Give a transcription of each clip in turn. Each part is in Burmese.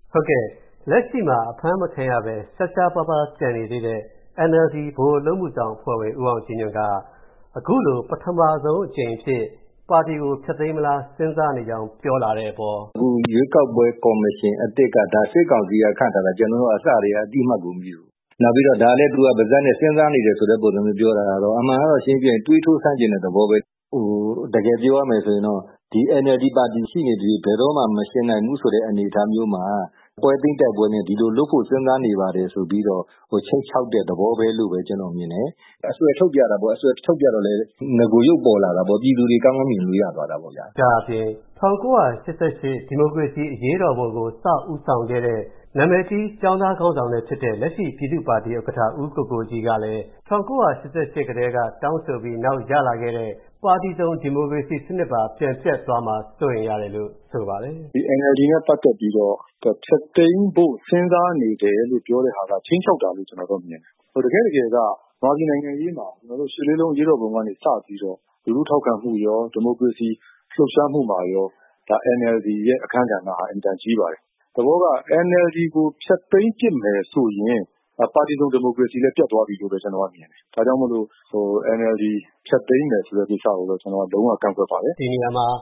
ဟုတ်ကဲ့လက်ရှိမှာအဖမ်းမခံရပဲရှားရှားပါးပါးကြံနေသေးတဲ့ NLD ဗဟိုအလုပ်မှုဆောင်အဖွဲ့ဝင်ဦးအောင်ကြည်ညွန့်ကအခုလိုပထမဆုံးအကြိမ်ဖြစ်ပါတီကိုဖျက်သိမ်းမလားစဉ်းစားနေကြောင်းပြောလာတဲ့အပေါ်အခုရွေးကောက်ပွဲကော်မရှင်အတစ်ကဒါစစ်ကောင်စီကခန့်ထားတာကျွန်တော်တို့အစတွေအတိအမှတ်ကိုမယူနောက်ပြီးတော့ဒါလည်းသူကဗဇက်နဲ့စဉ်းစားနေတယ်ဆိုတဲ့ပုံစံမျိုးပြောတာတော့အမှန်ကတော့ရှင်းပြရင်တွေးထိုးဆန်းကျင်တဲ့သဘောပဲတကယ်ပြောရမယ်ဆိုရင်တော့ဒီ NLD ပါတီရှိနေပြီးဘယ်တော့မှမရှင်းနိုင်ဘူးဆိုတဲ့အနေအထားမျိုးမှာပွဲသိမ်းတဲ့ပွဲနဲ့ဒီလိုလုပ်ဖို့စဉ်းစားနေပါတယ်ဆိုပြီးတော့ချိတ်ချောက်တဲ့သဘောပဲလို့ပဲကျွန်တော်မြင်တယ်အဆွဲထုတ်ပြတာပေါ့အဆွဲထုတ်ပြတော့လေငကိုရုပ်ပေါ်လာတာပေါ့ပြည်သူတွေကောင်းကောင်းမြင်လို့ရသွားတာပေါ့ဗျာဒါအပြင်1988ဒီမိုကရေစီအရေးတော်ပုံကိုစဦးဆောင်ခဲ့တဲ့နာမည်ကြီးကျောင်းသားခေါင်းဆောင်တွေဖြစ်တဲ့လက်ရှိပြည်သူ့ပါတီဥက္ကဋ္ဌဦးကိုကိုကြီးကလည်း1988ကတည်းကတောင်းဆိုပြီးနောက်ရလာခဲ့တဲ့ပါတီစုံဒီမိုကရေစီစနစ်ပါပြန်ပြတ်သွားမှာစိုးရင်ရတယ်လို့ဆိုပါတယ်ဒီ NLD နဲ့ပတ်သက်ပြီးတော့ဖြတ်သိမ်းဖို့စဉ်းစားနေတယ်လို့ပြောတဲ့ဟာကချင်းချောက်တာလို့ကျွန်တော်တို့မြင်တယ်တကယ်ကမြန်မာပြည်နိုင်ငံရေးမှာကျွန်တော်တို့ရှစ်လေးလုံးရေးတော်ပုံကနေစပြီးတော့လူထုထောက်ခံမှုရောဒီမိုကရေစီလှုပ်ရှားမှုမှာရောဒါ NLD ရဲ့အခမ်းကဏ္ဍဟာအင်တန်ကြီးပါတယ်သဘောက NLD ကိုဖြတ်သိမ်းပစ်မယ်ဆိုရင်ပါတီစုံဒီမိုကရေစီလည်းပြတ်သွားပြီလို့ပဲကျွန်တော်ကမြင်တယ်ဒါကြောင့်မို့လို့NLD ဖြတ်သိမ်းမယ်ဆိုတဲ့ကိစ္စကိုတော့ကျွန်တော်ကလုံးဝကန့်ကွက်ပါတယ်ဒီနေရာမှာ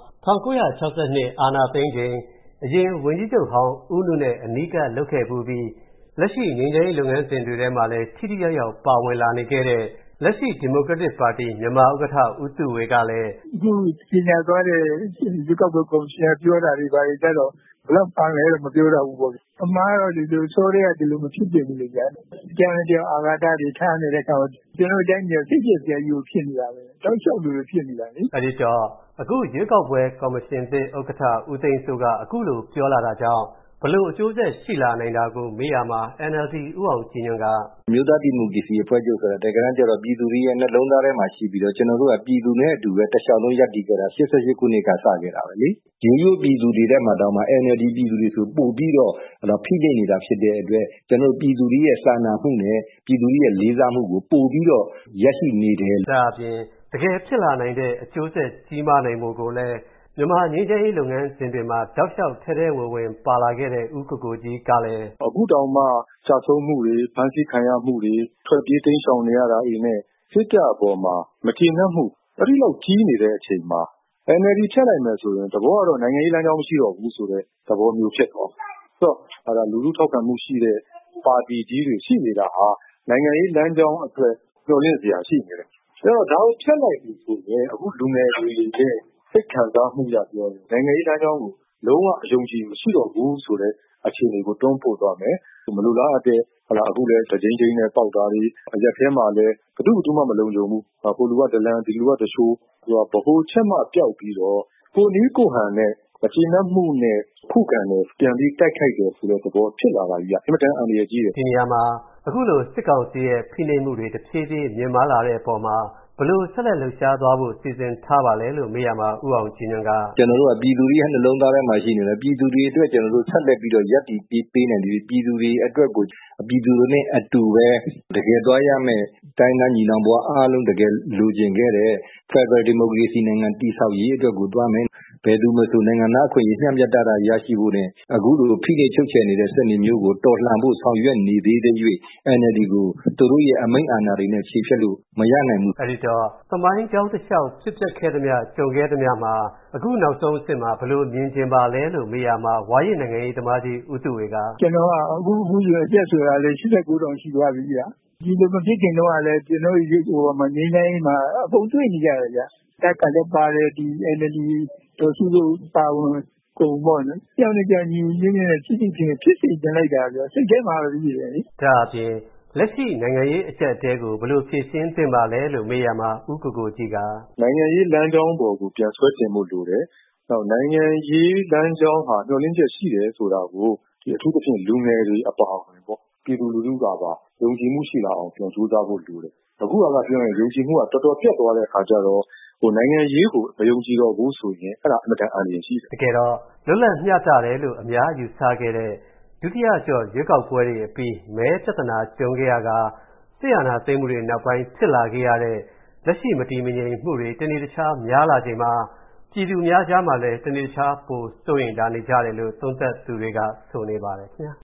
1962အာဏာသိမ်းချိန်အရင်ဝန်ကြီးချုပ်ဟောင်းဦးနုနဲ့အနီးကပ်လုပ်ခဲ့ပူးပြီးလက်ရှိငြိမ်းချမ်းရေးလုပ်ငန်းစဉ်တွေထဲမှာလည်းထိထိရောက်ရောက်ပါဝင်လာနေခဲ့တဲ့လက်ရှိဒီမိုကရက်တစ်ပါတီမြန်မာဥက္ကဋ္ဌဦးစုဝေကလည်းအခုပြင်ညာသွားတဲ့ဒီကောက်ပွဲကော်မရှင်ပြောတာတွေပါကြတော့ဘလောက်ပန်းလဲတော့မပြောတော့ဘူးပေါ့အမှားတော့ဒီလိုဆိုရဲကဒီလိုမဖြစ်ပြဘူးလေကြာကျောင်းကျောင်းအာဃာတတွေထားနေတဲ့ကောင်ကျွန်တော်တိုင်းမျိုးစိတ်ကြက်စရာကြီးဖြစ်နေတာပဲတောက်လျှောက်လိုဖြစ်နေတာလေအဲဒီတော့အခုရွေးကောက်ပွဲကော်မရှင်သစ်ဥက္ကဋ္ဌဦးသိန်းစိုးကအခုလိုပြောလာတာကြောင့်ဘလို့အကျိုးဆက်ရှိလာနိုင်တာကိုမေးရမှာ NLD ဦးအောင်ကြည်ညွန့်ကမြို့သားဒီမိုကရေစီအဖွဲ့ချုပ်ဆိုတာတကယ်တမ်းကျတော့ပြည်သူတွေရဲ့နှလုံးသားထဲမှာရှိပြီးတော့ကျွန်တော်တို့ကပြည်သူနဲ့အတူပဲတစ်လျှောက်လုံးရပ်တည်ကြတာ88ခုနှစ်ကစခဲ့တာပဲလေရိုးပြည်သူတွေထဲမှာတောင်မှ NLD ပြည်သူတွေဆိုပို့ပြီးတော့ဖိနှိပ်နေတာဖြစ်တဲ့အတွက်ကျွန်တော်ပြည်သူတွေရဲ့စာနာမှုနဲ့ပြည်သူတွေရဲ့လေးစားမှုကိုပို့ပြီးတော့ရရှိနေတယ်ဒါအပြင်တကယ်ဖြစ်လာနိုင်တဲ့အကျိုးဆက်ကြီးမားနိုင်မှုကိုလည်းမြန်မာငြိမ်းချမ်းရေးလုပ်ငန်းစဉ်တွေမှာတောက်လျှောက်ထဲဝင်ပါလာခဲ့တဲ့ဦးကိုကိုကြီးကလည်းအခုတောင်မှကြာဆုံးမှုတွေဖန်ဆီးခံရမှုတွေထွက်ပြေးတိမ်းရှောင်နေရတာအိနဲ့စစ်တပ်အပေါ်မှာမကျေနပ်မှုအဲ့ဒီလောက်ကြီးနေတဲ့အချိန်မှာ NLD ဖြတ်လိုက်မယ်ဆိုရင်သဘောကတော့နိုင်ငံရေးလမ်းကြောင်းမရှိတော့ဘူးဆိုတဲ့သဘောမျိုးဖြစ်သွားဆိုတော့အဲ့ဒါလူထုထောက်ခံမှုရှိတဲ့ပါတီကြီးတွေရှိနေတာဟာနိုင်ငံရေးလမ်းကြောင်းအတွက်မျှော်လင့်စရာရှိနေတယ်အဲ့တော့ဒါကိုဖြတ်လိုက်ပြီဆိုရင်အခုလူငယ်တွေရဲ့စိတ်ခံစားမှုရပြောတယ်နိုင်ငံရေးလမ်းကြောင်းကိုလုံးဝအယုံကြည်မရှိတော့ဘူးဆိုတဲ့အခြေအနေကိုတွန်းပို့သွားမယ်မလိုလားအပ်တဲ့အခုလည်းတကြိမ်ကြိမ်နဲ့ပေါက်တာတွေအရက်ထဲမှာလည်းဘယ်သူမှမလုံခြုံဘူးကိုလူကဒလန်ဒီလူကတချို့သူကဗဟိုချက်မှပျောက်ပြီးတော့ကိုနီးကိုဟန်နဲ့မကျေနပ်မှုနဲ့ခုခံတယ်ပြန်ပြီးတိုက်ခိုက်တယ်ဆိုတဲ့သဘောဖြစ်လာတာကြီးကအင်မတန်အန္တရာယ်ကြီးတယ်ဒီနေရာမှာအခုလိုစစ်ကောင်စီရဲ့ဖိနှိပ်မှုတွေတဖြည်းဖြည်းမြင့်မားလာတဲ့အပေါ်မှာဘလို့ဆက်လက်လှုပ်ရှားသွားဖို့စီစဉ်ထားပါလဲလို့မေးရမှာဦးအောင်ကြည်ညွန့်ကကျွန်တော်တို့ကပြည်သူတွေရဲ့နှလုံးသားထဲမှာရှိနေတယ်ပြည်သူတွေအတွက်ကျွန်တော်တို့ဆက်လက်ပြီးတော့ရပ်တည်ပေးနိုင်တယ်ပြည်သူတွေအတွက်ကိုပြည်သူတွေနဲ့အတူပဲတကယ်သွားရမယ်တိုင်းသားညီနောင်ဘဝအားလုံးတကယ်လိုချင်ခဲ့တဲ့ Federal Democracy နိုင်ငံတည်ဆောက်ရေးအတွက်ကိုသွားမယ်ဘယ်သူမှဆိုနိုင်ငံသားအခွင့်အရေးမျှမျှတတရရှိဖို့နဲ့အခုလိုဖိနှိပ်ချုပ်ချယ်နေတဲ့စနစ်မျိုးကိုတော်လှန်ဖို့ဆောင်ရွက်နေသေးတဲ့၍ NLD ကိုသူတို့ရဲ့အမိန့်အာဏာတွေနဲ့ခြေဖျက်လို့မရနိုင်ဘူးအဲဒီတော့သမိုင်းကြောင်းတစ်လျှောက်ဖြစ်ပျက်ခဲ့သမျှကြုံခဲ့သမျှမှာအခုနောက်ဆုံးအဆင့်မှာဘလို့မြင်ချင်ပါလဲလို့မေးရမှာဝါရင့်နိုင်ငံရေးသမားကြီးဦးစုဝေကကျွန်တော်ကအခုရအကျက်ဆိုတာလေ89တောင်ရှိသွားပြီဗျာဒီလိုမဖြစ်ခင်တော့လည်းကျွန်တော်မငင်းနိုင်မှာအကုန်တွေ့နေကြတယ်ဗျာတက်ကလည်းပါတယ်ဒီ NLD တို့စုလို့ပါဝင်ကုန်ပေါ့နော်ကြောင်နေကြညီရင်းနဲ့ဖြစ်စေချင်လိုက်တာဗျာစိတ်ထဲမှာပဲပြီးတယ်လေဒါအပြင်လက်ရှိနိုင်ငံရေးအကျပ်အတဲကိုဘယ်လိုဖြေရှင်းသင့်ပါလဲလို့မေးရမှာဦးကိုကိုကြီးကနိုင်ငံရေးလမ်းကြောင်းပေါ်ကိုပြန်ဆွဲတင်ဖို့လိုတယ်။နောက်နိုင်ငံရေးလမ်းကြောင်းဟာမျှော်လင့်ချက်ရှိတယ်ဆိုတာကိုဒီအထူးသဖြင့်လူငယ်တွေအပါအဝင်ပေါ့ပြည်သူလူထုကပါယုံကြည်မှုရှိလာအောင်ပြန်ကြိုးစားဖို့လိုတယ်။အခုကပြောရင်ယုံကြည်မှုကတော်တော်ပြတ်သွားတဲ့အခါကျတော့နိုင်ငံရေးကိုမယုံကြည်တော့ဘူးဆိုရင်အဲ့ဒါအမှန်တန်အန္တရာယ်ရှိတယ်။တကယ်တော့လွတ်လပ်မျှတတယ်လို့အများယူဆခဲ့တဲ့ဒုတိယကျော့ရွေးကောက်ပွဲတွေအပြီးမဲပြဿနာကြုံခဲ့ရကစစ်အာဏာသိမ်းမှုတွေနောက်ပိုင်းဖြစ်လာခဲ့ရတဲ့လက်ရှိမတည်မငြိမ်မှုတွေတနေ့တခြားများလာချိန်မှာပြည်သူများကြားမှာလည်းတနေ့တခြားပိုစိုးရိမ်လာနေကြတယ်လို့သုံးသပ်သူတွေကဆိုနေပါတယ်ခင်ဗျာ